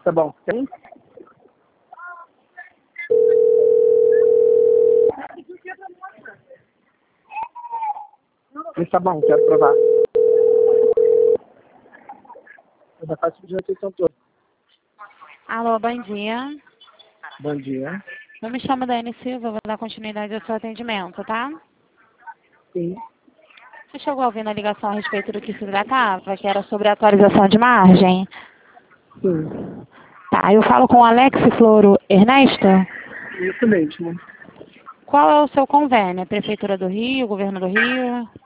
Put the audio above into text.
Tá bom. Tem? Esse tá bom, quero provar. Eu já faço de refeição toda. Alô, bom dia. Bom dia. Eu me chamo Dani Silva, vou dar continuidade ao seu atendimento, tá? Sim. Você chegou a ouvir na ligação a respeito do que se tratava, que era sobre a atualização de margem? Sim. Tá, eu falo com o Alex Floro Ernesto. Isso mesmo. Qual é o seu convênio? Prefeitura do Rio, Governo do Rio?